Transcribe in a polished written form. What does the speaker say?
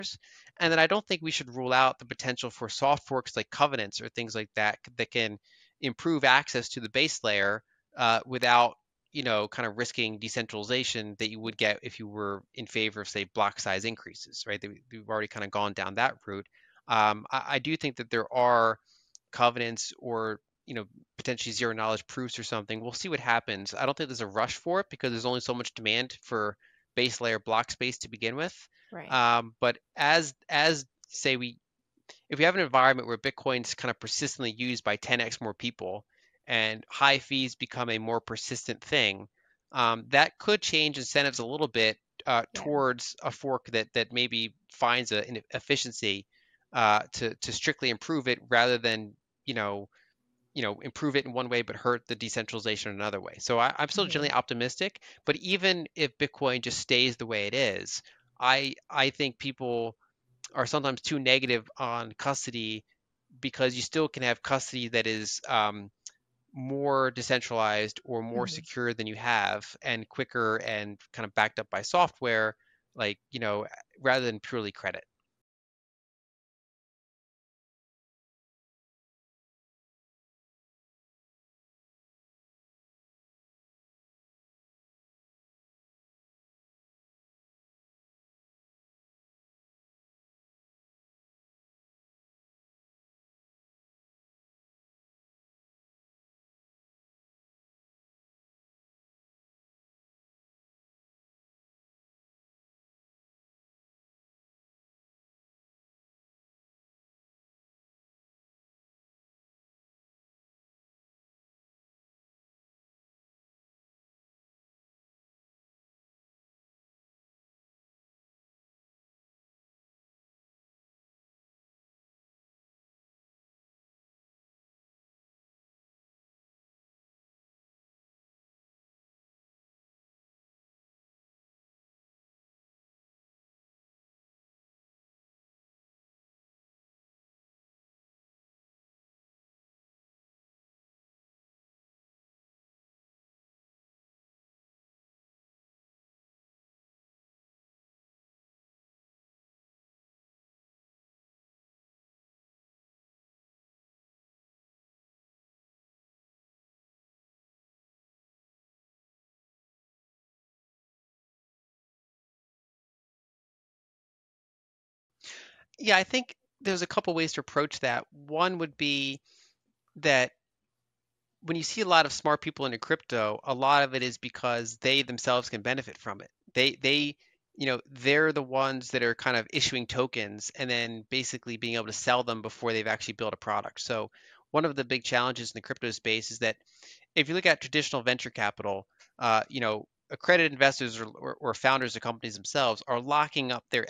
And then I don't think we should rule out the potential for soft forks like covenants or things like that that can improve access to the base layer without kind of risking decentralization that you would get if you were in favor of, say, block size increases, right? We've already kind of gone down that route. I do think that there are covenants or potentially zero knowledge proofs or something. We'll see what happens. I don't think there's a rush for it because there's only so much demand for base layer block space to begin with. Right. But as say we if we have an environment where Bitcoin's kind of persistently used by 10x more people and high fees become a more persistent thing, that could change incentives a little bit Yeah. towards a fork that maybe finds an efficiency to strictly improve it rather than you know improve it in one way but hurt the decentralization in another way. So I'm still Hmm. generally optimistic, but even if Bitcoin just stays the way it is, I think people are sometimes too negative on custody because you still can have custody that is more decentralized or more Hmm. secure than you have and quicker and kind of backed up by software, like, rather than purely credit. Yeah, I think there's a couple ways to approach that. One would be that when you see a lot of smart people into crypto, a lot of it is because they themselves can benefit from it. They're the ones that are kind of issuing tokens and then basically being able to sell them before they've actually built a product. So one of the big challenges in the crypto space is that if you look at traditional venture capital, accredited investors or founders of companies themselves are locking up their